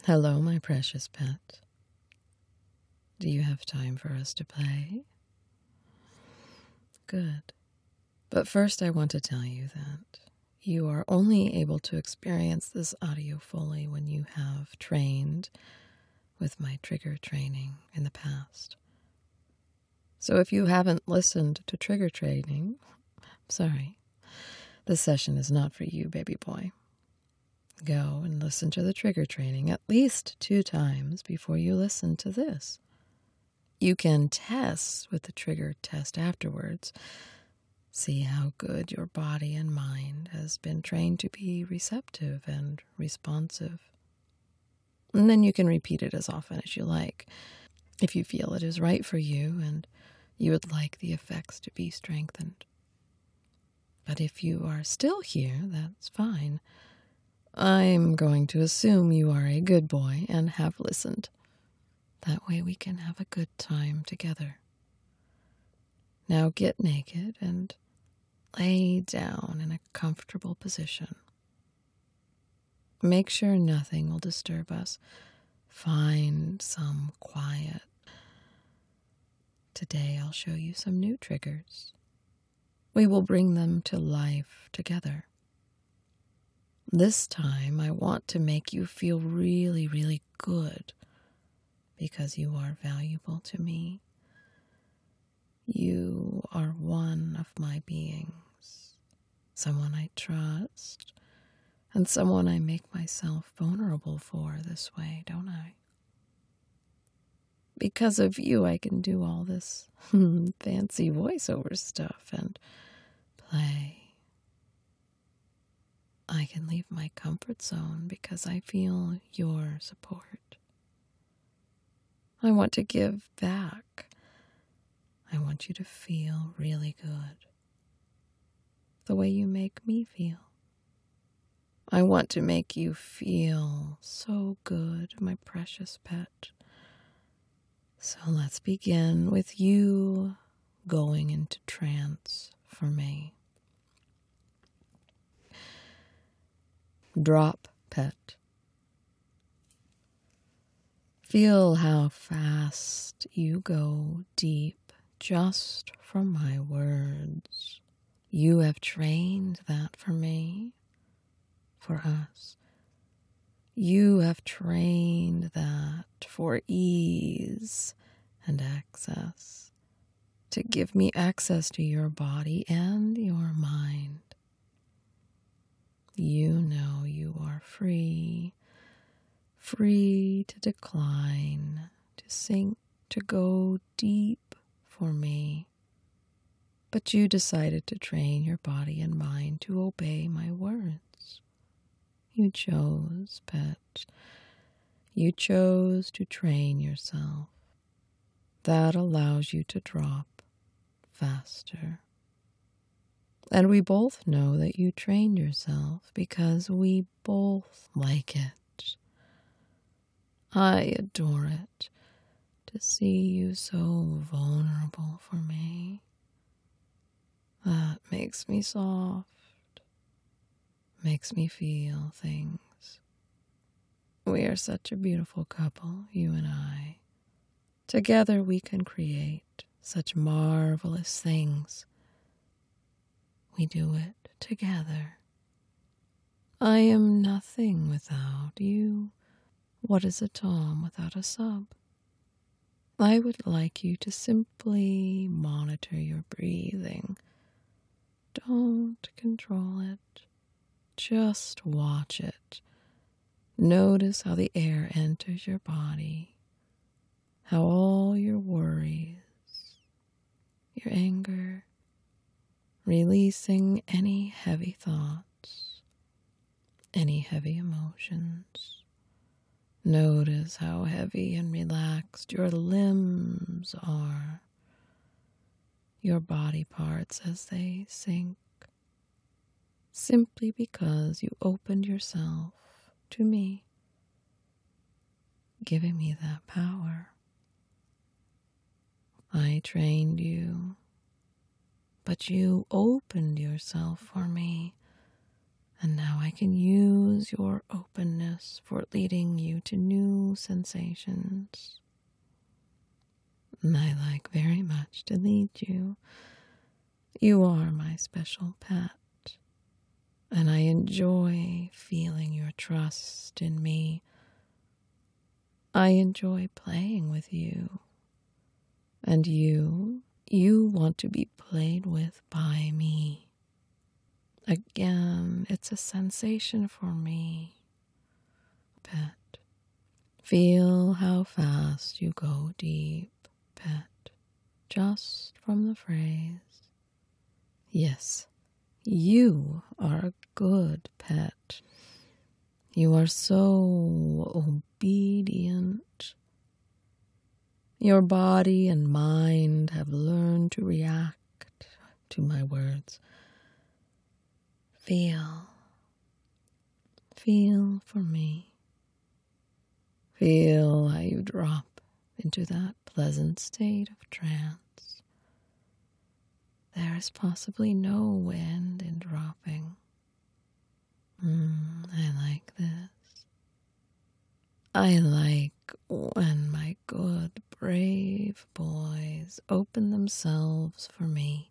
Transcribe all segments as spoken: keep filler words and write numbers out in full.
Hello, my precious pet. Do you have time for us to play? Good. But first I want to tell you that you are only able to experience this audio fully when you have trained with my trigger training in the past. So if you haven't listened to trigger training, sorry, this session is not for you, baby boy. Go and listen to the trigger training at least two times before you listen to this. You can test with the trigger test afterwards. See how good your body and mind has been trained to be receptive and responsive. And then you can repeat it as often as you like, if you feel it is right for you and you would like the effects to be strengthened. But if you are still here, that's fine. I'm going to assume you are a good boy and have listened. That way we can have a good time together. Now get naked and lay down in a comfortable position. Make sure nothing will disturb us. Find some quiet. Today I'll show you some new triggers. We will bring them to life together. This time I want to make you feel really, really good because you are valuable to me. You are one of my beings, someone I trust, and someone I make myself vulnerable for this way, don't I? Because of you, I can do all this fancy voiceover stuff and play. I can leave my comfort zone because I feel your support. I want to give back. I want you to feel really good, the way you make me feel. I want to make you feel so good, my precious pet. So let's begin with you going into trance for me. Drop, pet. Feel how fast you go deep just from my words. You have trained that for me, for us. You have trained that for ease and access, to give me access to your body and your mind. You know you are free, free to decline, to sink, to go deep for me. But you decided to train your body and mind to obey my words. You chose, pet. You chose to train yourself. That allows you to drop faster. And we both know that you trained yourself because we both like it. I adore it to see you so vulnerable for me. That makes me soft, makes me feel things. We are such a beautiful couple, you and I. Together we can create such marvelous things. We do it together. I am nothing without you. What is a tom without a sub? I would like you to simply monitor your breathing. Don't control it. Just watch it. Notice how the air enters your body, how all your worries, your anger, releasing any heavy thoughts, any heavy emotions. Notice how heavy and relaxed your limbs are, your body parts as they sink, simply because you opened yourself to me, giving me that power. I trained you, but you opened yourself for me, And now I can use your openness for leading you to new sensations. I like very much to lead you. You are my special pet, and I enjoy feeling your trust in me. I enjoy playing with you, and you, you want to be played with by me. Again, it's a sensation for me, pet. Feel how fast you go deep, pet, just from the phrase. Yes, you are a good pet. You are so obedient. Your body and mind have learned to react to my words. Feel. Feel for me. Feel how you drop into that pleasant state of trance. There is possibly no wind in dropping. Mm, I like this. I like when my good, brave boys open themselves for me.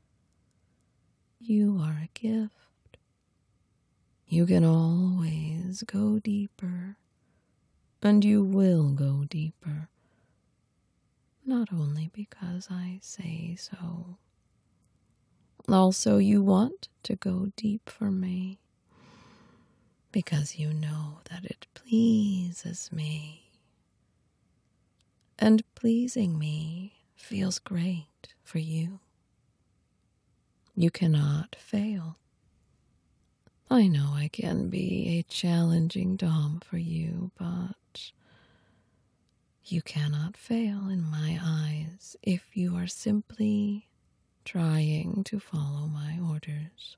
You are a gift. You can always go deeper, and you will go deeper, not only because I say so. Also, you want to go deep for me, because you know that it pleases me. And pleasing me feels great for you. You cannot fail. I know I can be a challenging dom for you, but you cannot fail in my eyes if you are simply trying to follow my orders.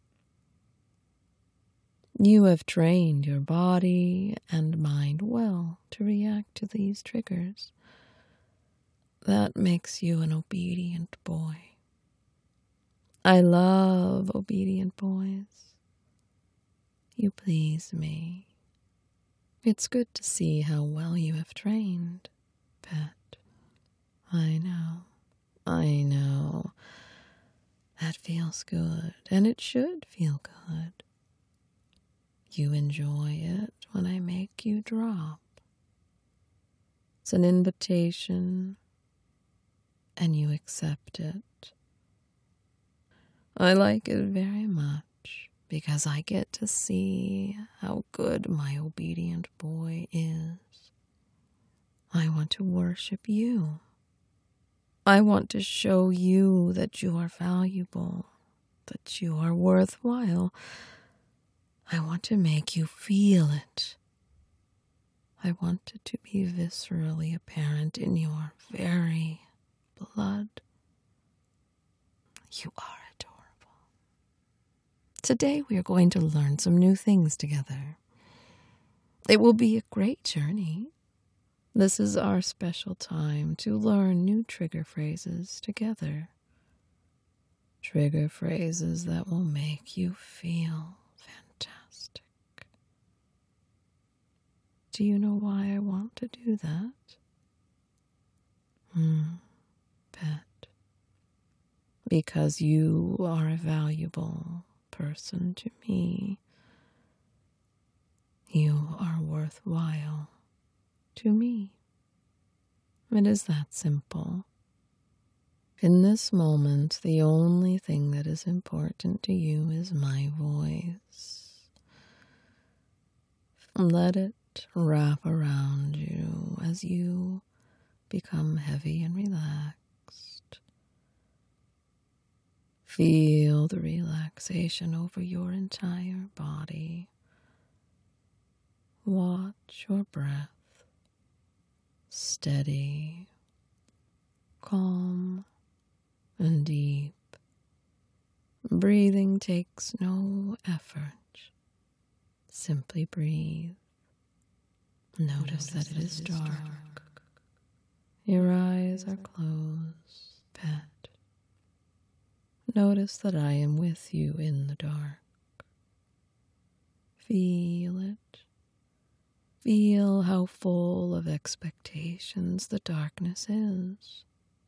You have trained your body and mind well to react to these triggers. That makes you an obedient boy. I love obedient boys. You please me. It's good to see how well you have trained, pet. I know, I know. That feels good, and it should feel good. You enjoy it when I make you drop. It's an invitation, and you accept it. I like it very much, because I get to see how good my obedient boy is. I want to worship you. I want to show you that you are valuable, that you are worthwhile. I want to make you feel it. I want it to be viscerally apparent in your very blood. You are adorable. Today we are going to learn some new things together. It will be a great journey. This is our special time to learn new trigger phrases together. Trigger phrases that will make you feel fantastic. Do you know why I want to do that? Hmm, pet. Because you are a valuable person to me. You are worthwhile to me. It is that simple. In this moment, the only thing that is important to you is my voice. Let it wrap around you as you become heavy and relaxed. Feel the relaxation over your entire body. Watch your breath. Steady, calm, and deep. Breathing takes no effort. Simply breathe. Notice that it is dark. Your eyes are closed, pet. Notice that I am with you in the dark. Feel it. Feel how full of expectations the darkness is.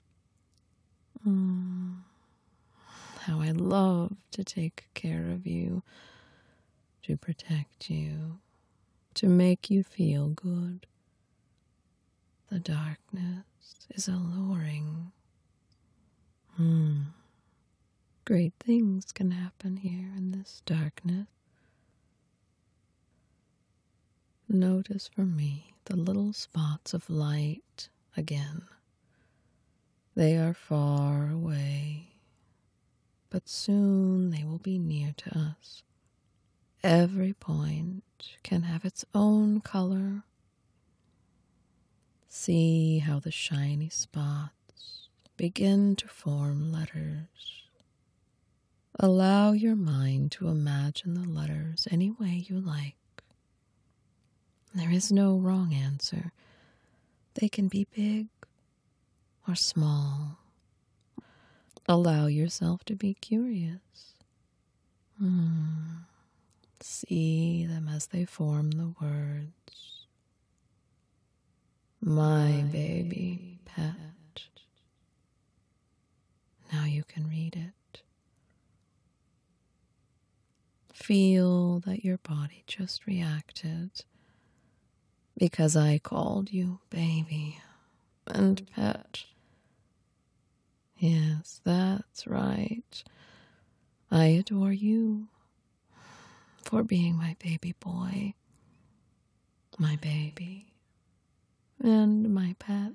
Mm, how I love to take care of you, to protect you, to make you feel good. The darkness is alluring. Hmm. Great things can happen here in this darkness. Notice for me the little spots of light again. They are far away, but soon they will be near to us. Every point can have its own color. See how the shiny spots begin to form letters. Allow your mind to imagine the letters any way you like. There is no wrong answer. They can be big or small. Allow yourself to be curious. Hmm. See them as they form the words. My baby pet. Now you can read it. Feel that your body just reacted because I called you baby and pet. Yes, that's right. I adore you for being my baby boy, my baby, and my pet.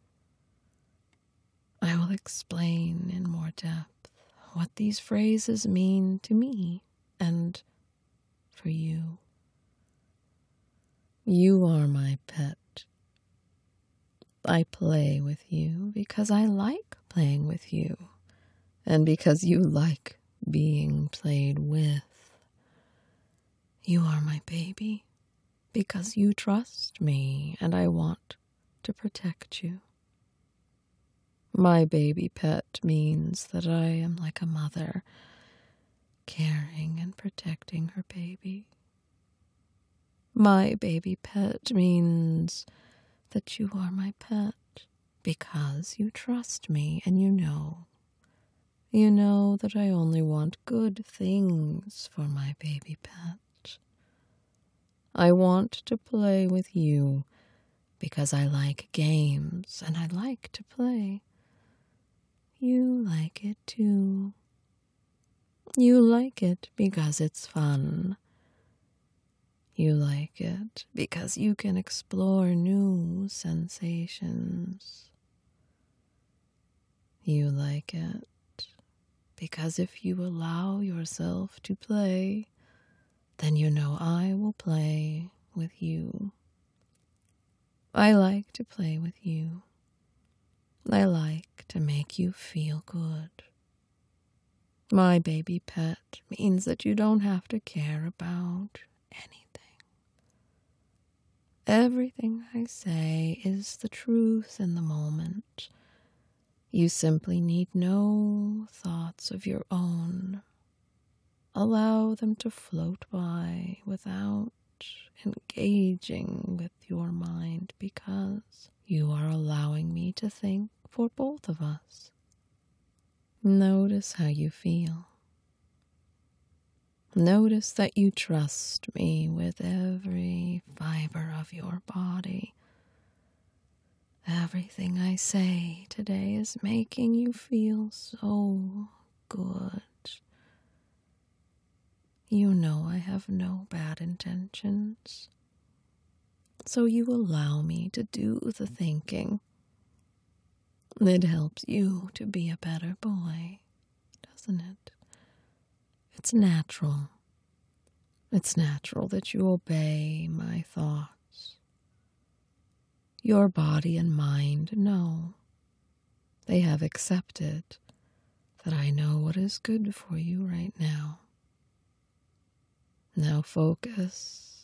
I will explain in more depth what these phrases mean to me and for you. You are my pet. I play with you because I like playing with you, and because you like being played with. You are my baby because you trust me and I want to protect you. My baby pet means that I am like a mother, caring and protecting her baby. My baby pet means that you are my pet because you trust me and you know. You know that I only want good things for my baby pet. I want to play with you because I like games and I like to play. You like it too. You like it because it's fun. You like it because you can explore new sensations. You like it because if you allow yourself to play, then you know I will play with you. I like to play with you. I like to make you feel good. My baby pet means that you don't have to care about anything. Everything I say is the truth in the moment. You simply need no thoughts of your own. Allow them to float by without engaging with your mind because you are allowing me to think for both of us. Notice how you feel. Notice that you trust me with every fiber of your body. Everything I say today is making you feel so good. You know I have no bad intentions, so you allow me to do the thinking. It helps you to be a better boy, doesn't it? It's natural. It's natural that you obey my thoughts. Your body and mind know. They have accepted that I know what is good for you right now. Now focus.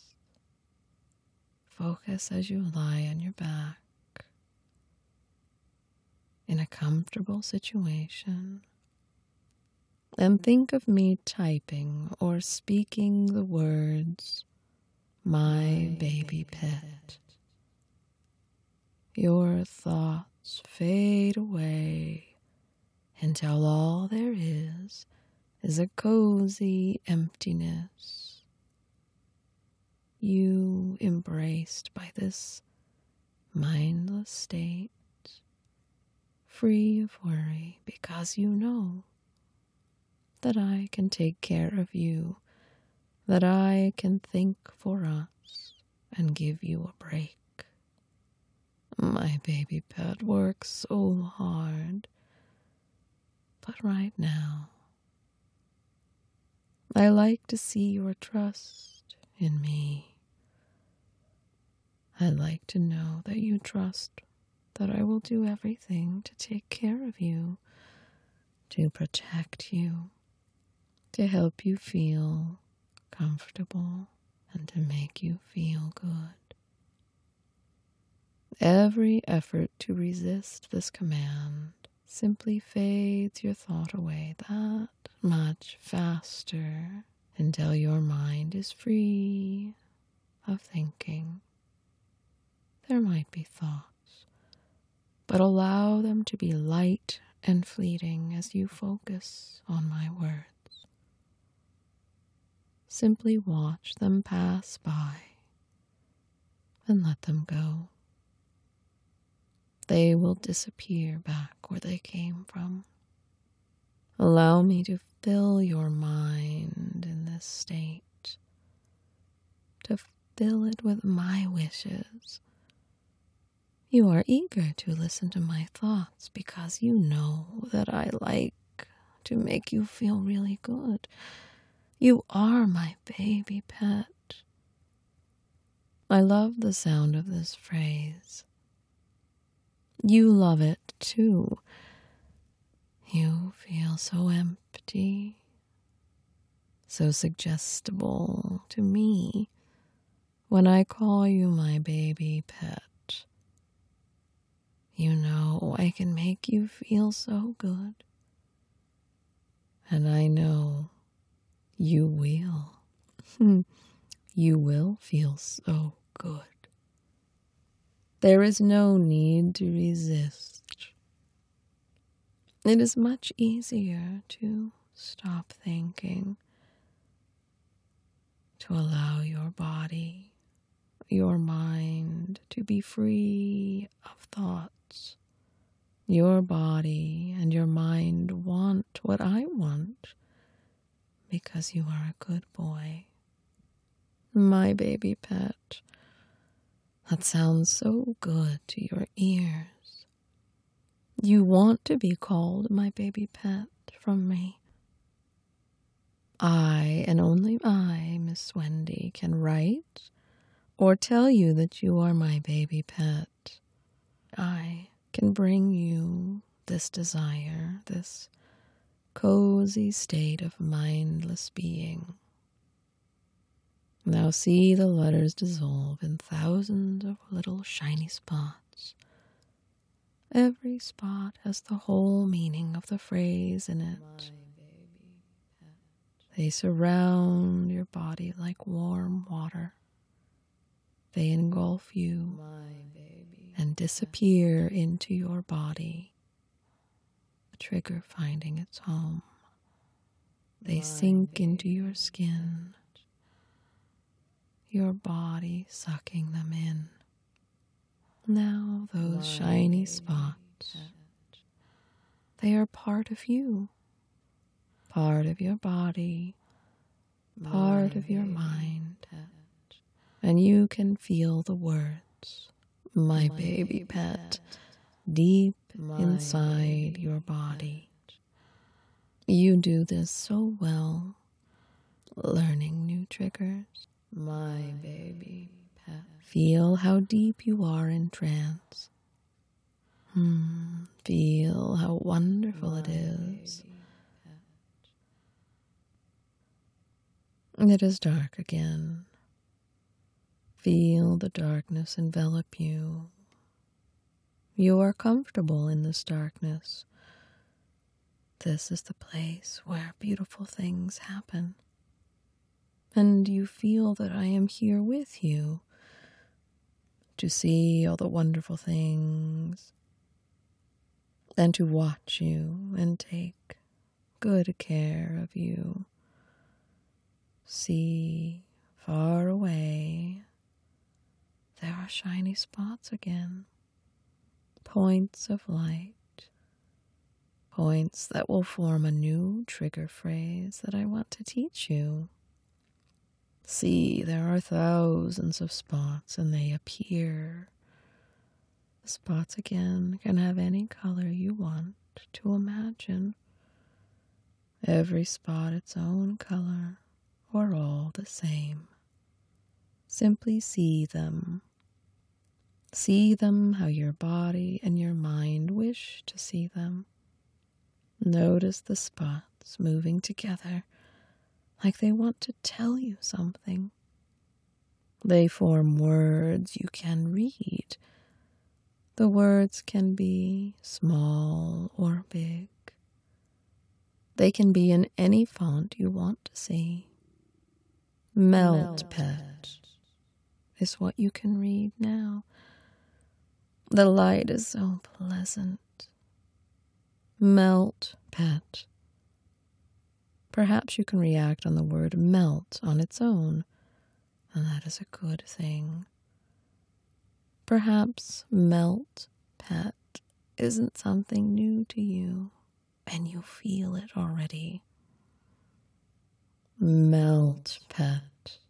Focus as you lie on your back in a comfortable situation. And think of me typing or speaking the words, my baby pet. Your thoughts fade away until all there is is a cozy emptiness. You embraced by this mindless state, free of worry, because you know that I can take care of you, that I can think for us and give you a break. My baby pet works so hard, but right now, I like to see your trust in me. I'd like to know that you trust that I will do everything to take care of you, to protect you, to help you feel comfortable, and to make you feel good. Every effort to resist this command simply fades your thought away that much faster until your mind is free of thinking. There might be thoughts, but allow them to be light and fleeting as you focus on my words. Simply watch them pass by and let them go. They will disappear back where they came from. Allow me to fill your mind in this state, to fill it with my wishes. You are eager to listen to my thoughts because you know that I like to make you feel really good. You are my baby pet. I love the sound of this phrase. You love it too. You feel so empty, so suggestible to me when I call you my baby pet. You know I can make you feel so good. And I know you will. You will feel so good. There is no need to resist. It is much easier to stop thinking, to allow your body, your mind to be free of thoughts. Your body and your mind want what I want because you are a good boy. My baby pet. That sounds so good to your ears. You want to be called my baby pet from me. I, and only I, Miss Wendy, can write or tell you that you are my baby pet. I can bring you this desire, this cozy state of mindless being. Now see the letters dissolve in thousands of little shiny spots. Every spot has the whole meaning of the phrase in it. They surround your body like warm water. They engulf you and disappear into your body, the trigger finding its home. They sink into your skin, your body sucking them in. Now those shiny spots, they are part of you, part of your body, part of your mind, and you can feel the words, my baby pet, deep inside your body. You do this so well, learning new triggers. My baby pet. Feel how deep you are in trance. Hmm. Feel how wonderful it is. It is dark again. Feel the darkness envelop you. You are comfortable in this darkness. This is the place where beautiful things happen. And you feel that I am here with you to see all the wonderful things and to watch you and take good care of you. See, far away, there are shiny spots again, points of light, points that will form a new trigger phrase that I want to teach you. See, there are thousands of spots and they appear. The spots again can have any color you want to imagine. Every spot its own color, or all the same. Simply see them. See them how your body and your mind wish to see them. Notice the spots moving together like they want to tell you something. They form words you can read. The words can be small or big. They can be in any font you want to see. Melt, Melt pet is what you can read now. The light is so pleasant. Melt pet. Perhaps you can react on the word melt on its own, and that is a good thing. Perhaps melt pet isn't something new to you, and you feel it already. Melt pet.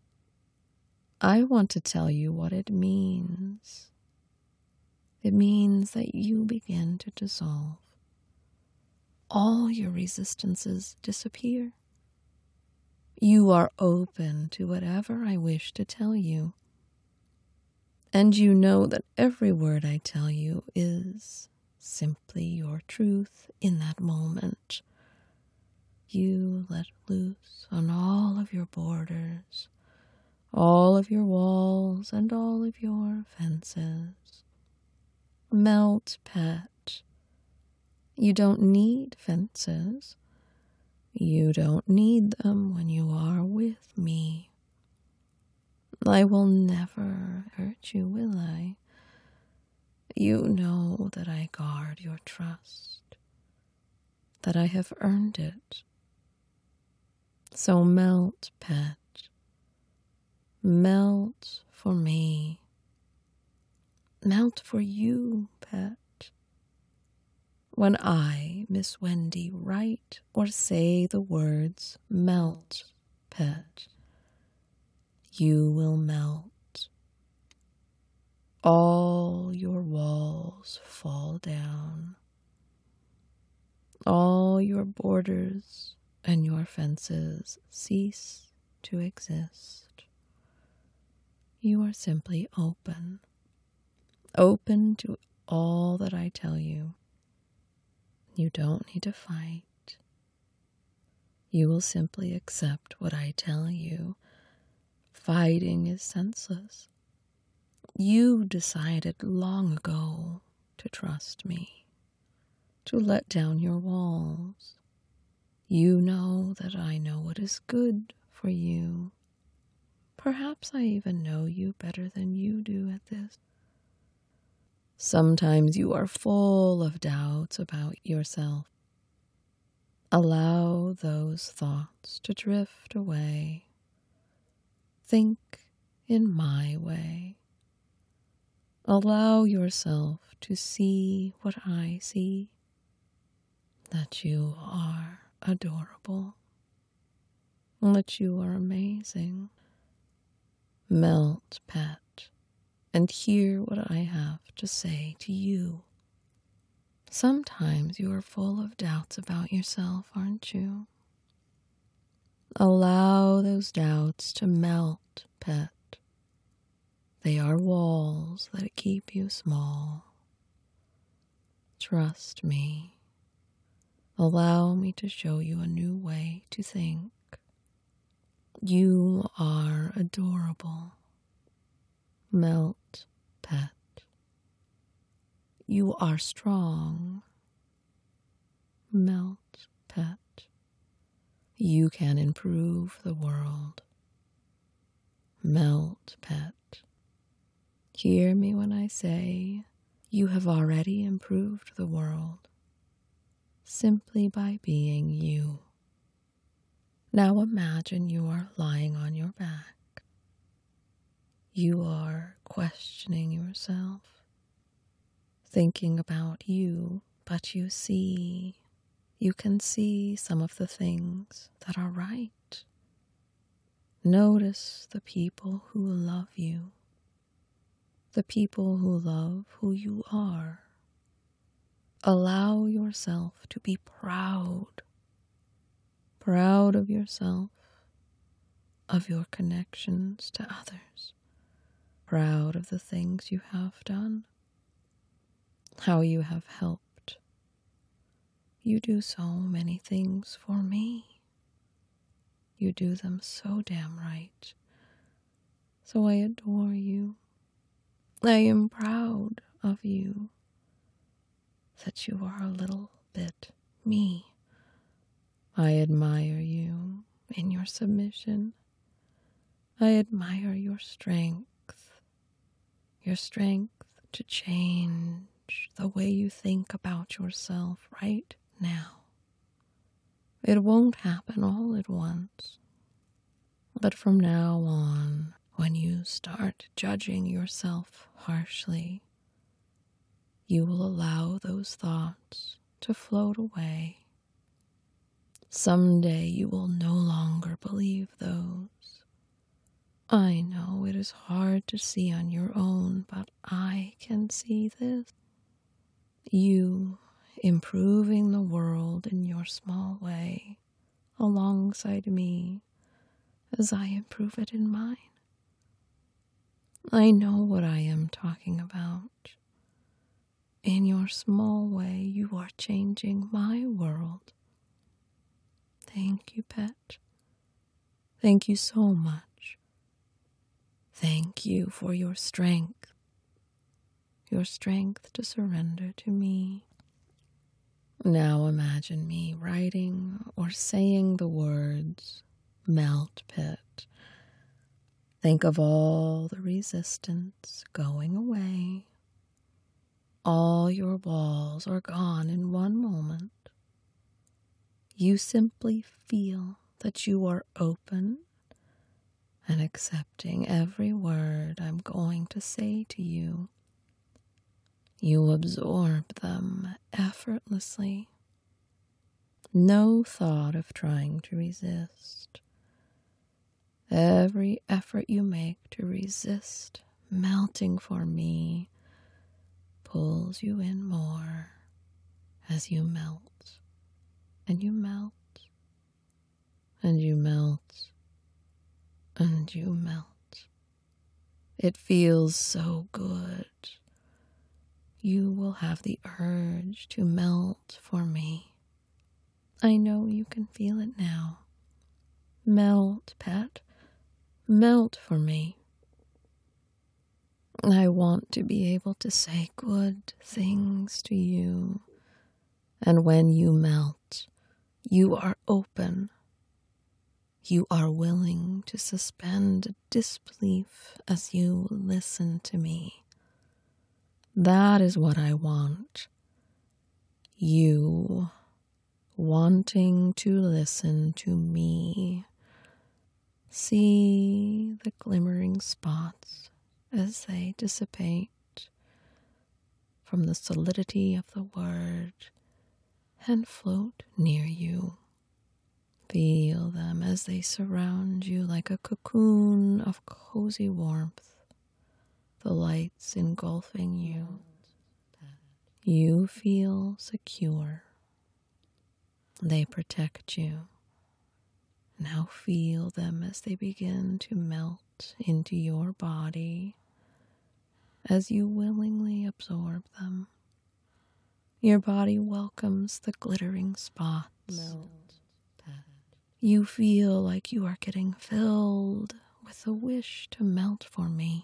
I want to tell you what it means. It means that you begin to dissolve. All your resistances disappear. You are open to whatever I wish to tell you. And you know that every word I tell you is simply your truth in that moment. You let loose on all of your borders, all of your walls, and all of your fences. Melt pet. You don't need fences. You don't need them when you are with me. I will never hurt you, will I? You know that I guard your trust, that I have earned it. So melt, pet. Melt for me. Melt for you, pet. When I, Miss Wendy, write or say the words melt, pet, you will melt. All your walls fall down. All your borders and your fences cease to exist. You are simply open. Open to all that I tell you. You don't need to fight. You will simply accept what I tell you. Fighting is senseless. You decided long ago to trust me, to let down your walls. You know that I know what is good for you. Perhaps I even know you better than you do at this. Sometimes you are full of doubts about yourself. Allow those thoughts to drift away. Think in my way. Allow yourself to see what I see, that you are adorable, that you are amazing. Melt, pet, and hear what I have to say to you. Sometimes you are full of doubts about yourself, aren't you? Allow those doubts to melt, pet. They are walls that keep you small. Trust me. Allow me to show you a new way to think. You are adorable. Melt, pet. You are strong. Melt, pet. You can improve the world. Melt, pet. Hear me when I say you have already improved the world simply by being you. Now imagine you are lying on your back. You are questioning yourself, thinking about you, but you see, you can see some of the things that are right. Notice the people who love you, the people who love who you are. Allow yourself to be proud, proud of yourself, of your connections to others, proud of the things you have done, how you have helped. You do so many things for me. You do them so damn right. So I adore you. I am proud of you, that you are a little bit me. I admire you in your submission. I admire your strength, your strength to change the way you think about yourself right now. It won't happen all at once, but from now on, when you start judging yourself harshly, you will allow those thoughts to float away. Someday you will no longer believe those. I know it is hard to see on your own, but I can see this. You improving the world in your small way alongside me as I improve it in mine. I know what I am talking about. In your small way, you are changing my world. Thank you, pet. Thank you so much. Thank you for your strength, your strength to surrender to me. Now imagine me writing or saying the words, melt, pet. Think of all the resistance going away. All your walls are gone in one moment. You simply feel that you are open and accepting every word I'm going to say to you. You absorb them effortlessly. No thought of trying to resist. Every effort you make to resist melting for me pulls you in more as you melt, and you melt, and you melt, and you melt. It feels so good. You will have the urge to melt for me. I know you can feel it now. Melt, pet. Melt for me. I want to be able to say good things to you. And when you melt, you are open. You are willing to suspend disbelief as you listen to me. That is what I want. You wanting to listen to me. See the glimmering spots as they dissipate from the solidity of the word and float near you. Feel them as they surround you like a cocoon of cozy warmth, the lights engulfing you. You feel secure. They protect you. Now feel them as they begin to melt into your body as you willingly absorb them. Your body welcomes the glittering spots. Melt. You feel like you are getting filled with a wish to melt for me.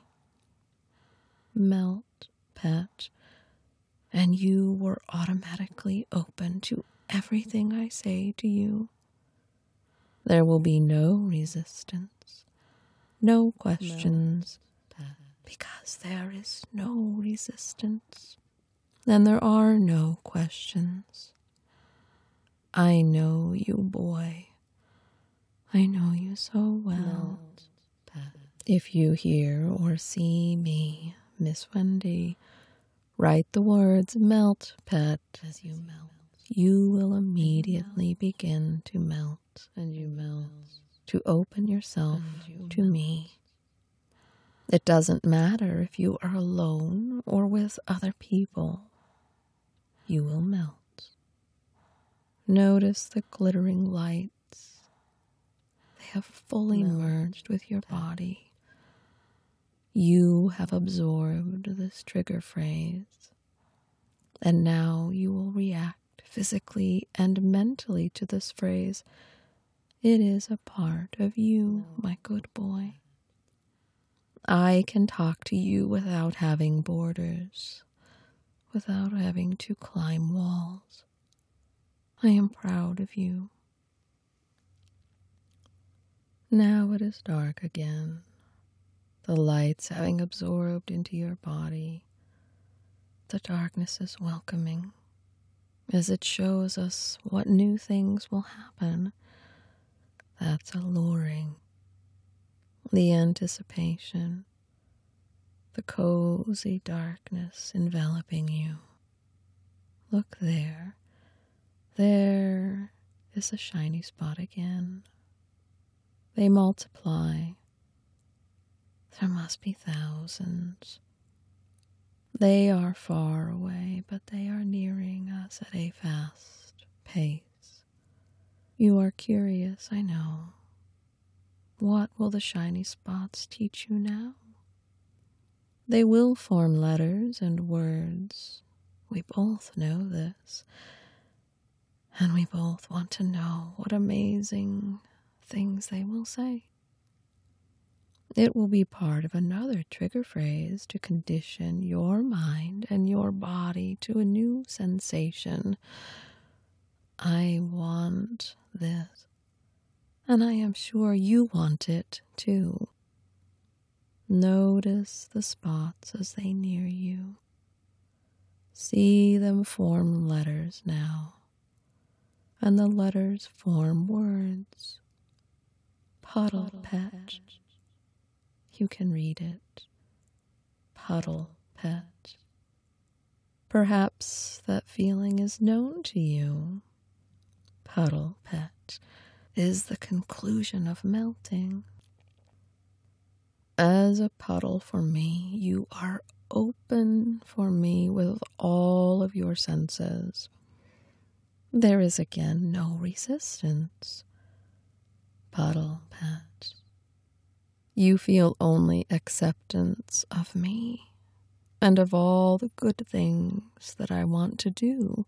Melt, pet, and you were automatically open to everything I say to you. There will be no resistance, no questions, because there is no resistance, and there are no questions. I know you, boy. I know you so well. If you hear or see me, Miss Wendy, write the words melt, pet, as you melt. You will immediately begin to melt, and you melt, to open yourself to me. It doesn't matter if you are alone or with other people. You will melt. Notice the glittering lights. They have fully merged with your body. You have absorbed this trigger phrase, and now you will react physically and mentally to this phrase. It is a part of you, my good boy. I can talk to you without having borders, without having to climb walls. I am proud of you. Now it is dark again. The lights having absorbed into your body. The darkness is welcoming, as it shows us what new things will happen. That's alluring. The anticipation, the cozy darkness enveloping you. Look there. There is a shiny spot again. They multiply. There must be thousands. They are far away, but they are nearing us at a fast pace. You are curious, I know. What will the shiny spots teach you now? They will form letters and words. We both know this. And we both want to know what amazing things they will say. It will be part of another trigger phrase to condition your mind and your body to a new sensation. I want this, and I am sure you want it too. Notice the spots as they near you. See them form letters now, and the letters form words. Puddle, Puddle pet. pet. You can read it. Puddle pet. Perhaps that feeling is known to you. Puddle pet is the conclusion of melting. As a puddle for me, you are open for me with all of your senses. There is again no resistance. Puddle pet. You feel only acceptance of me and of all the good things that I want to do.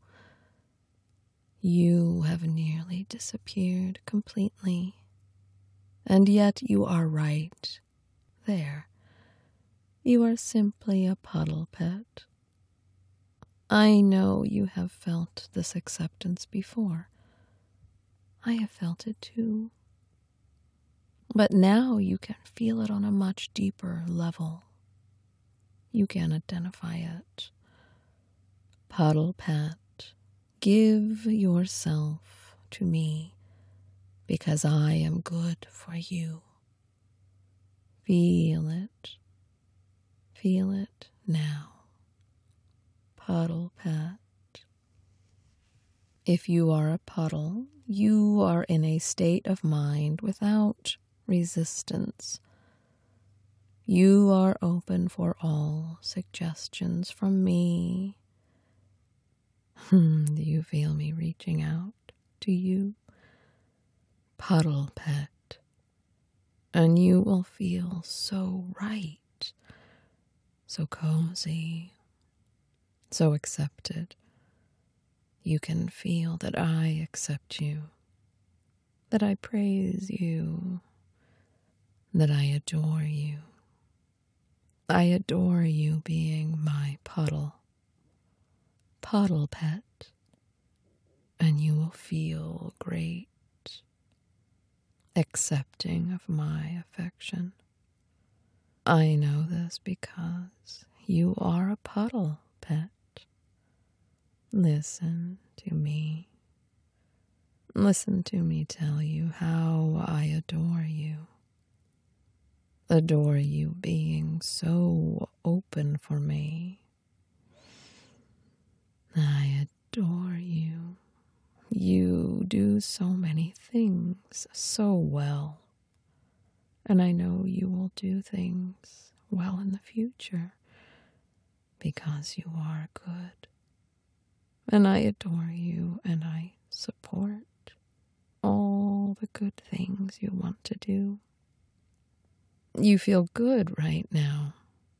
You have nearly disappeared completely, and yet you are right there. You are simply a puddle pet. I know you have felt this acceptance before. I have felt it too. But now you can feel it on a much deeper level. You can identify it. Puddle pet, give yourself to me because I am good for you. Feel it. Feel it now. Puddle pet. If you are a puddle, you are in a state of mind without resistance. You are open for all suggestions from me. Do you feel me reaching out to you? Puddle pet. And you will feel so right, so cozy, so accepted. You can feel that I accept you, that I praise you, that I adore you. I adore you being my puddle. Puddle pet. and you will feel great, accepting of my affection. I know this because you are a puddle, pet. Listen to me. Listen to me tell you how I adore you. Adore you being so open for me. I adore you. You do so many things so well. And I know you will do things well in the future because you are good. And I adore you and I support all the good things you want to do. You feel good right now.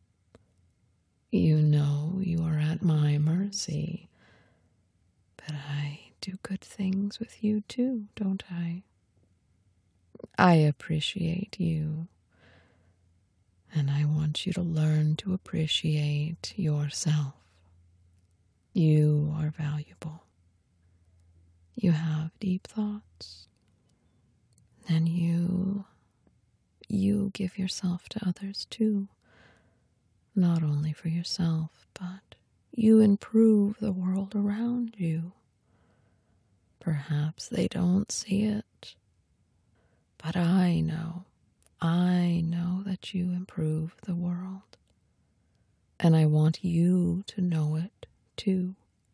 You know you are at my mercy, but I do good things with you too, don't I? I appreciate you, and I want you to learn to appreciate yourself. You are valuable. You have deep thoughts, and you, you give yourself to others too. Not only for yourself, but you improve the world around you. Perhaps they don't see it, but I know, I know that you improve the world. And I want you to know it too.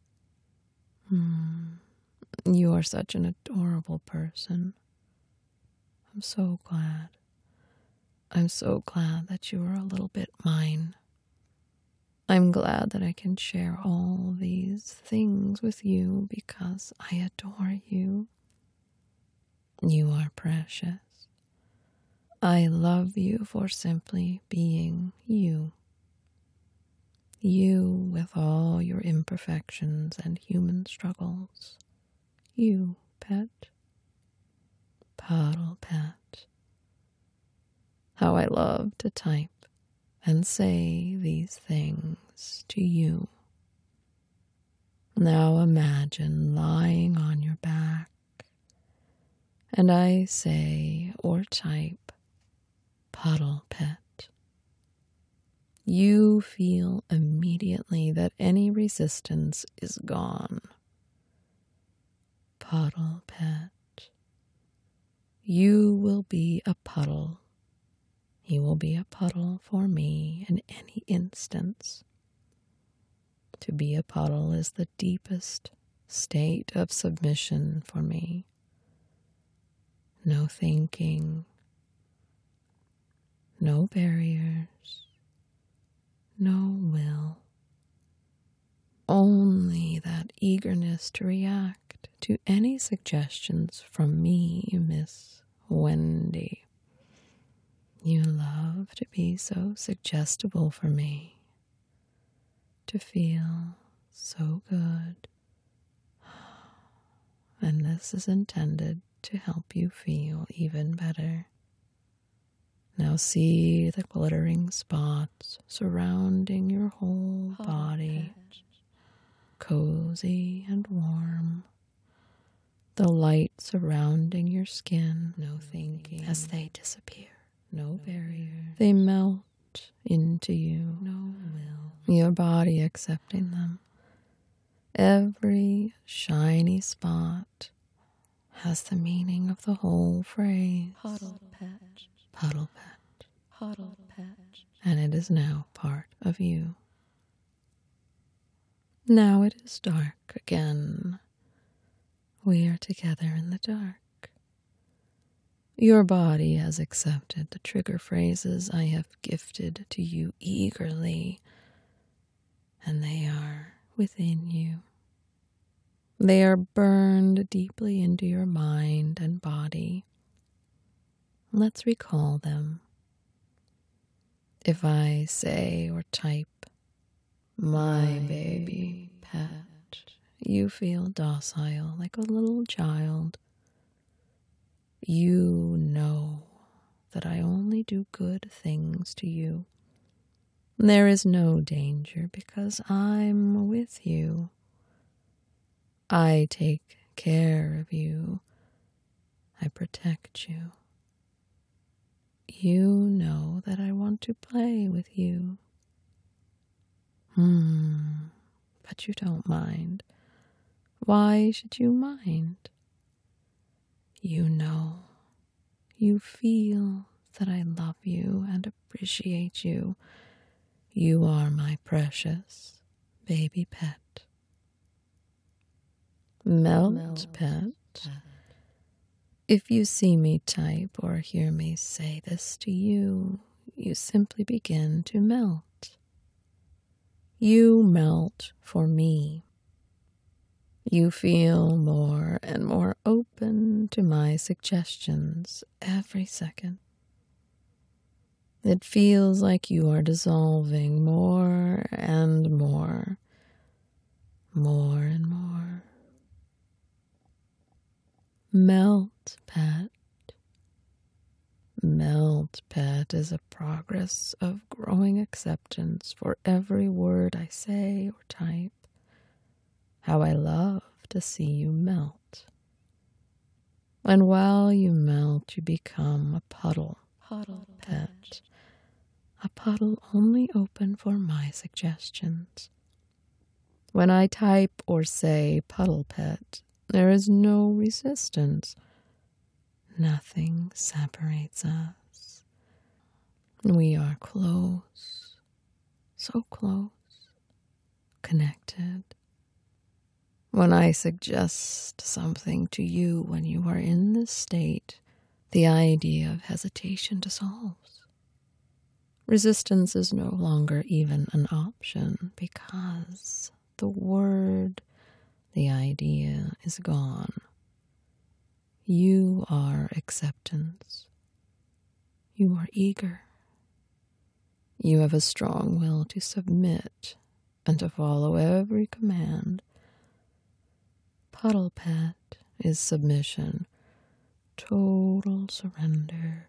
Hmm. You are such an adorable person. I'm so glad. I'm so glad that you are a little bit mine. I'm glad that I can share all these things with you because I adore you. You are precious. I love you for simply being you. You with all your imperfections and human struggles. You, pet. Puddle pet. How I love to type and say these things to you. Now imagine lying on your back, and I say or type, puddle pet. You feel immediately that any resistance is gone. Puddle pet. You will be a puddle. You will be a puddle for me in any instance. To be a puddle is the deepest state of submission for me. No thinking, no barriers, no will. Only that eagerness to react to any suggestions from me, Miss Wendy. You love to be so suggestible for me, to feel so good. And this is intended to help you feel even better. Now see the glittering spots surrounding your whole body, cozy and warm. The light surrounding your skin, no thinking, as they disappear. No barrier. They melt into you. No will. Your body accepting them. Every shiny spot has the meaning of the whole phrase. Puddle pet. Puddle pet. Puddle pet. And it is now part of you. Now it is dark again. We are together in the dark. Your body has accepted the trigger phrases I have gifted to you eagerly, and they are within you. They are burned deeply into your mind and body. Let's recall them. If I say or type, my baby pet, you feel docile like a little child. You know that I only do good things to you. There is no danger because I'm with you. I take care of you. I protect you. You know that I want to play with you. Hmm, but you don't mind. Why should you mind? You know, you feel that I love you and appreciate you. You are my precious baby pet. Melt, Melt pet. pet. If you see me type or hear me say this to you, you simply begin to melt. You melt for me. You feel more and more open to my suggestions every second. It feels like you are dissolving more and more, more and more. Melt, pet. Melt, pet is a progress of growing acceptance for every word I say or type. How I love to see you melt. And while you melt, you become a puddle, puddle pet. pet. A puddle only open for my suggestions. When I type or say puddle pet, there is no resistance. Nothing separates us. We are close, so close, connected. When I suggest something to you when you are in this state, the idea of hesitation dissolves. Resistance is no longer even an option because the word, the idea is gone. You are acceptance. You are eager. You have a strong will to submit and to follow every command. Puddle pet is submission, total surrender.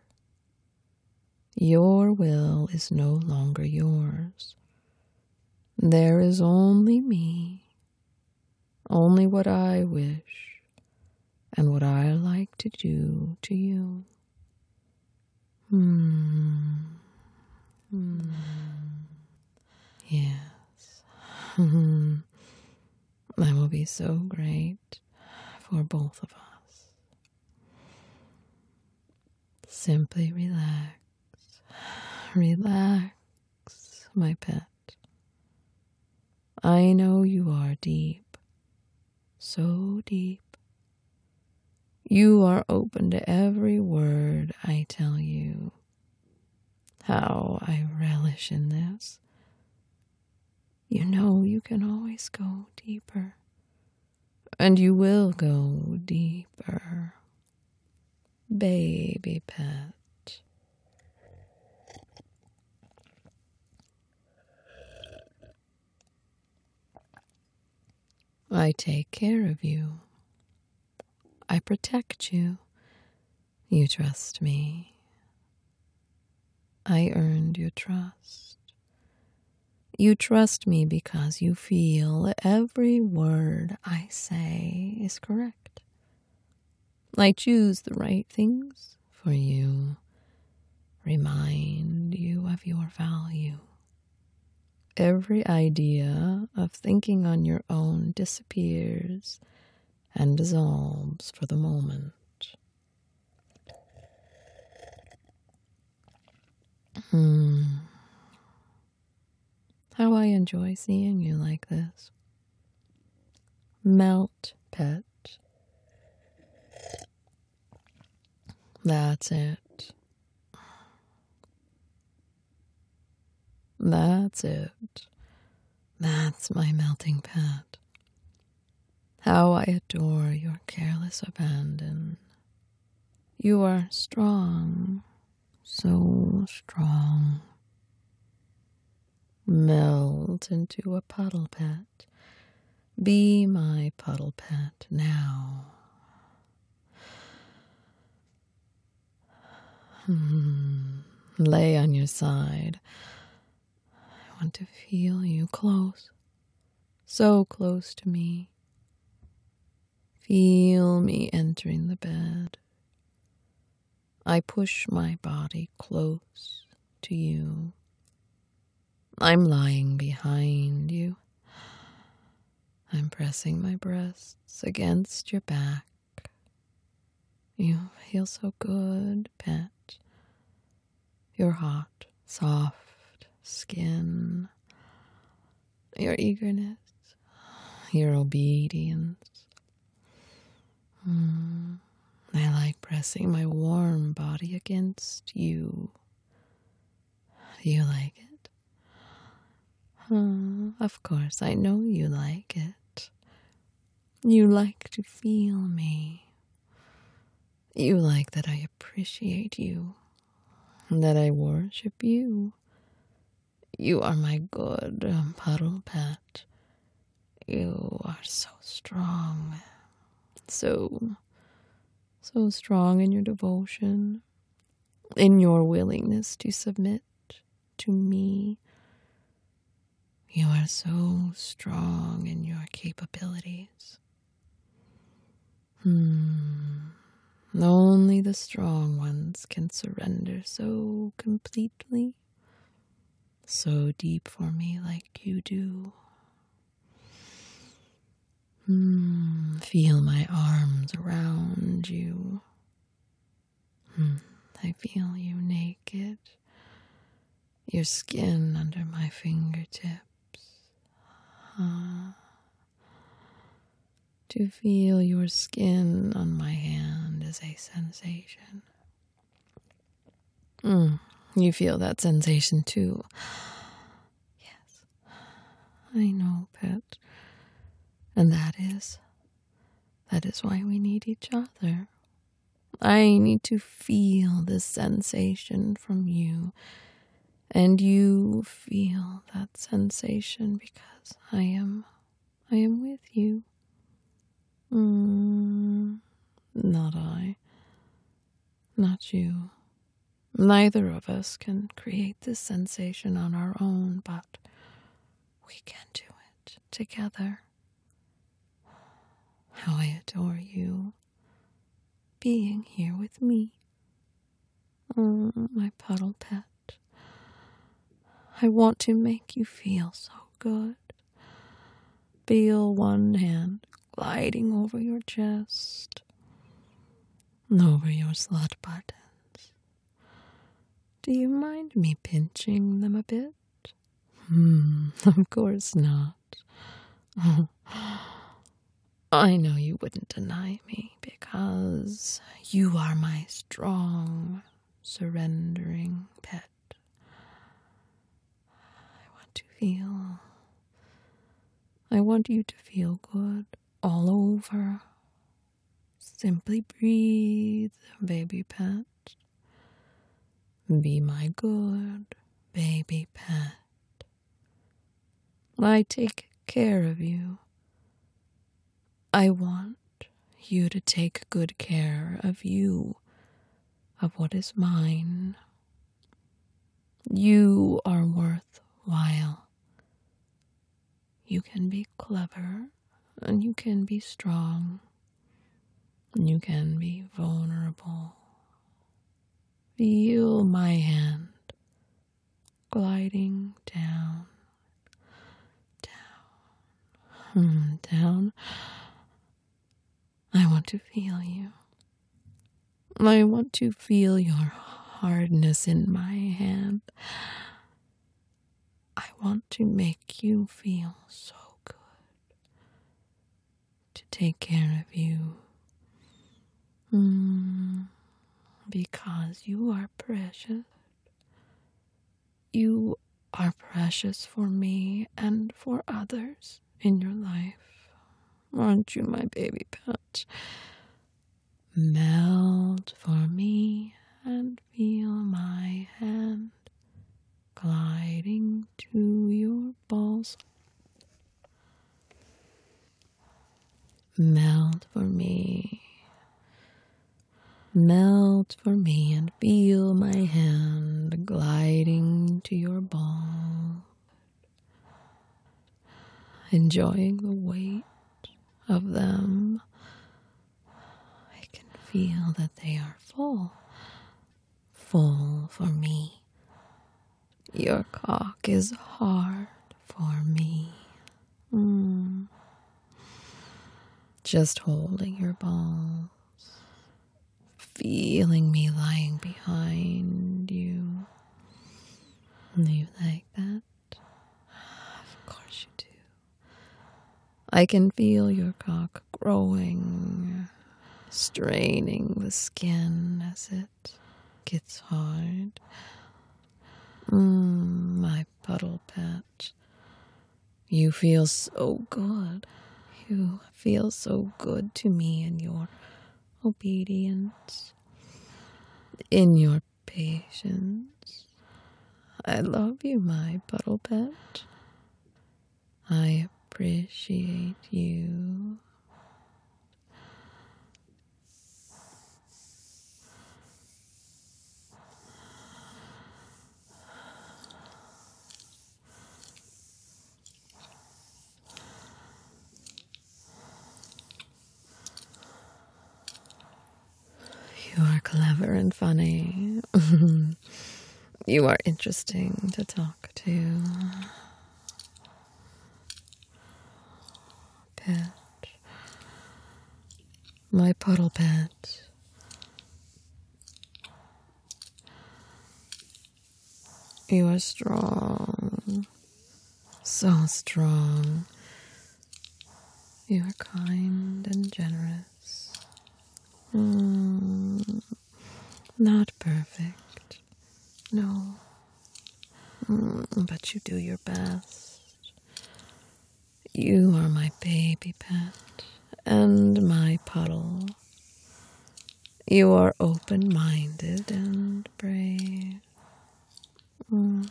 Your will is no longer yours. There is only me, only what I wish, and what I like to do to you. Hmm. Hmm. Yes. That will be so great for both of us. Simply relax. Relax, my pet. I know you are deep, so deep. You are open to every word I tell you. How I relish in this. You know you can always go deeper, and you will go deeper. Baby pet. I take care of you. I protect you. You trust me. I earned your trust. You trust me because you feel every word I say is correct. I choose the right things for you. Remind you of your value. Every idea of thinking on your own disappears and dissolves for the moment. Hmm. How I enjoy seeing you like this. Melt, pet. That's it. That's it. That's my melting pet. How I adore your careless abandon. You are strong, so strong. Melt into a puddle pet. Be my puddle pet now. Hmm. Lay on your side. I want to feel you close, so close to me. Feel me entering the bed. I push my body close to you. I'm lying behind you. I'm pressing my breasts against your back. You feel so good, pet. Your hot, soft skin. Your eagerness. Your obedience. Mm, I like pressing my warm body against you. Do you like it? Oh, of course, I know you like it. You like to feel me. You like that I appreciate you, that I worship you. You are my good um, puddle pet. You are so strong, so, so strong in your devotion, in your willingness to submit to me. You are so strong in your capabilities. Hmm. Only the strong ones can surrender so completely, so deep for me like you do. Hmm. Feel my arms around you. Hmm. I feel you naked, your skin under my fingertips. Uh, to feel your skin on my hand is a sensation. Mm, you feel that sensation too. Yes, I know, pet. And that is, that is why we need each other. I need to feel this sensation from you. And you feel that sensation because I am, I am with you. Mm, not I. Not you. Neither of us can create this sensation on our own, but we can do it together. How I adore you being here with me. Oh, my puddle pet. I want to make you feel so good. Feel one hand gliding over your chest, and over your slut buttons. Do you mind me pinching them a bit? Hmm, of course not. I know you wouldn't deny me because you are my strong, surrendering pet. I want to feel, I want you to feel good all over. Simply breathe, baby pet. Be my good baby pet. I take care of you. I want you to take good care of you, of what is mine. You are worthwhile. You can be clever, and you can be strong, and you can be vulnerable. Feel my hand gliding down, down, down. I want to feel you. I want to feel your hardness in my hand. I want to make you feel so good. To take care of you. Mm, because you are precious. You are precious for me and for others in your life. Aren't you, my baby pet? Melt for me and feel my hand gliding to your balls. Melt for me. Melt for me and feel my hand gliding to your ball. Enjoying the weight of them feel that they are full. Full for me. Your cock is hard for me. Mm. Just holding your balls. Feeling me lying behind you. Do you like that? Of course you do. I can feel your cock growing, straining the skin as it gets hard. Mmm, my puddle pet. You feel so good. You feel so good to me in your obedience, in your patience. I love you, my puddle pet. I appreciate you. You are clever and funny. You are interesting to talk to. Pet. My puddle pet. You are strong. So strong. You are kind and generous. Mm, not perfect. No. Mm, but you do your best. You are my baby pet and my puddle. You are open-minded and brave. Mm.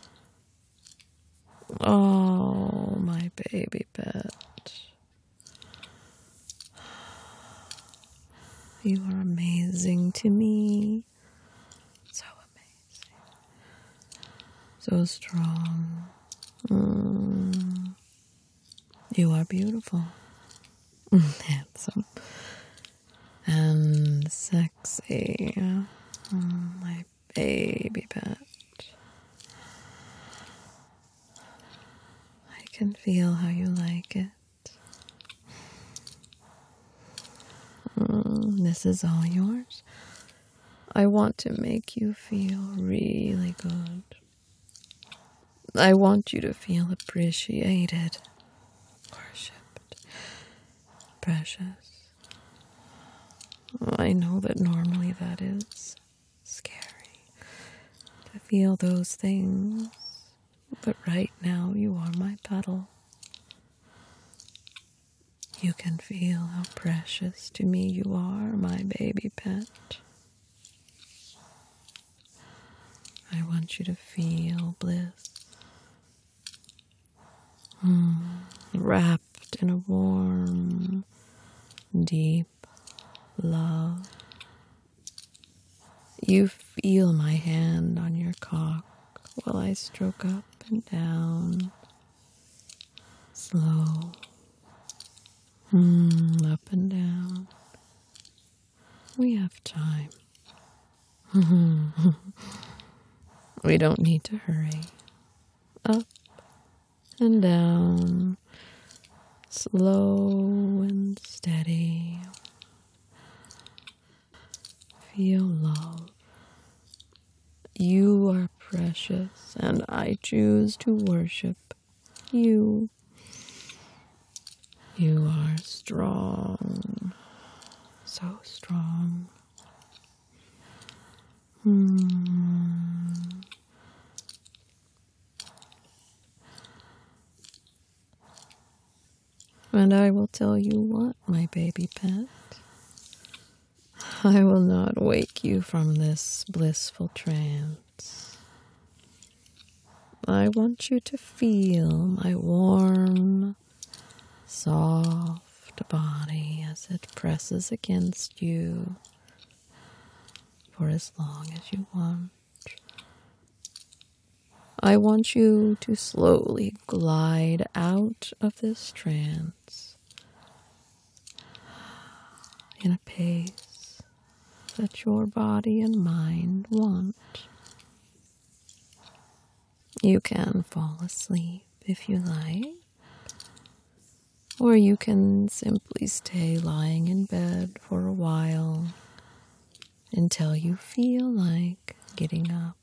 Oh, my baby pet. You are amazing to me. So amazing. So strong. Mm. You are beautiful. Handsome. And sexy. Mm, my baby pet. I can feel how you like it. Mm, this is all yours. I want to make you feel really good. I want you to feel appreciated, worshipped, precious. I know that normally that is scary to feel those things, but right now you are my puddle. You can feel how precious to me you are, my baby pet. I want you to feel bliss. Mm, wrapped in a warm, deep love. You feel my hand on your cock while I stroke up and down. Slow. Mm, up and down. We have time. We don't need to hurry. Up and down. Slow and steady. Feel love. You are precious, and I choose to worship you. You are strong, so strong. Hmm. And I will tell you what, my baby pet. I will not wake you from this blissful trance. I want you to feel my warm, soft body as it presses against you for as long as you want. I want you to slowly glide out of this trance in a pace that your body and mind want. You can fall asleep if you like, or you can simply stay lying in bed for a while until you feel like getting up.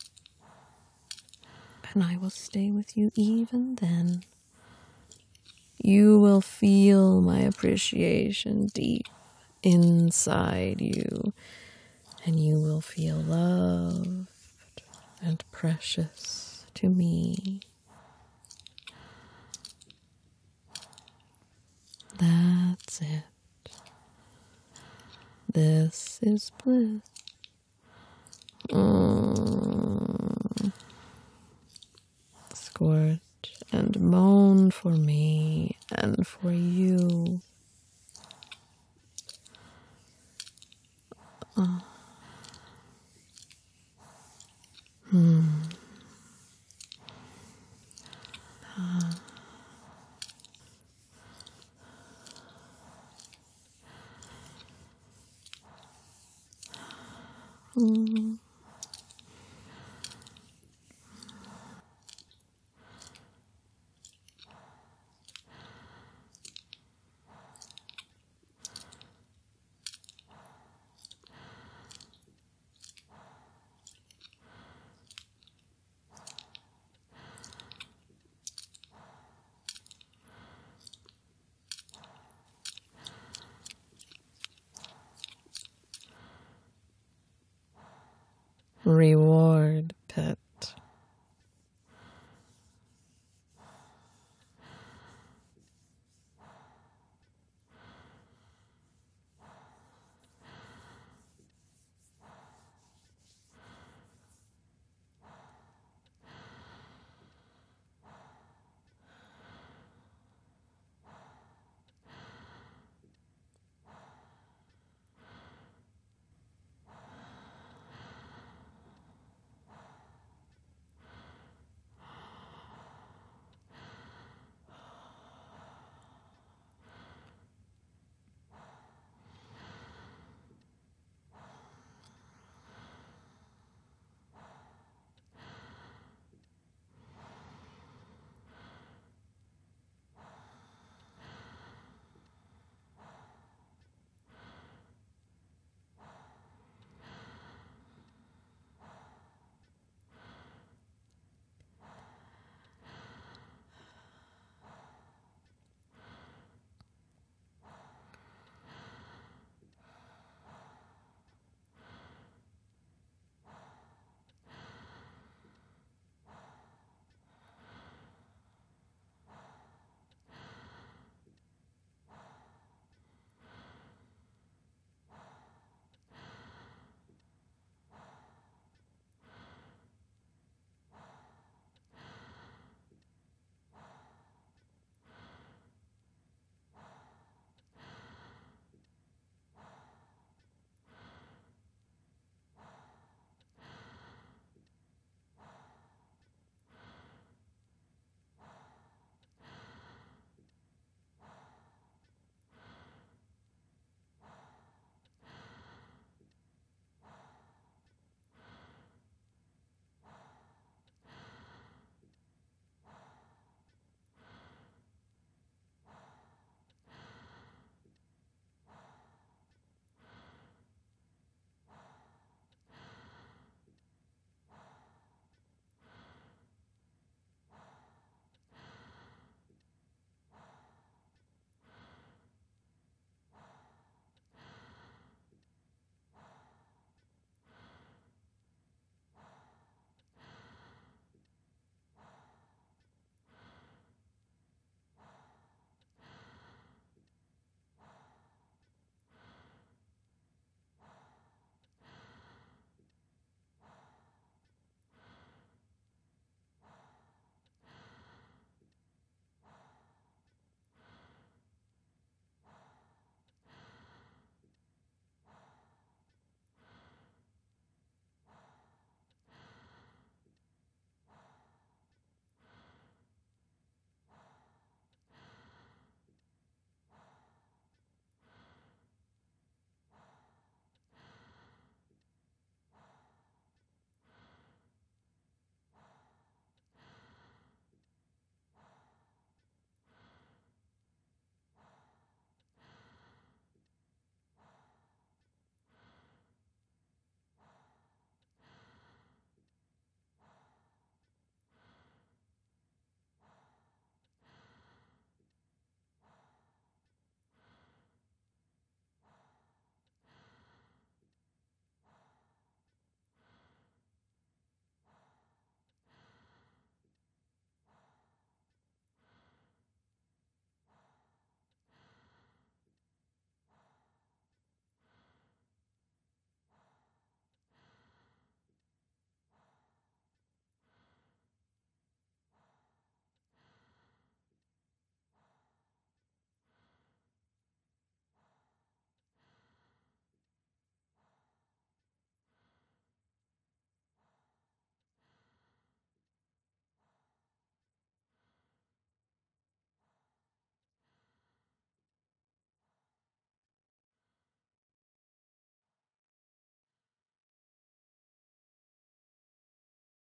And I will stay with you even then. You will feel my appreciation deep inside you, and you will feel loved and precious to me. That's it. This is bliss. Mm. Squirt and moan for me and for you. Uh. Hmm. Uh. Mm. Reward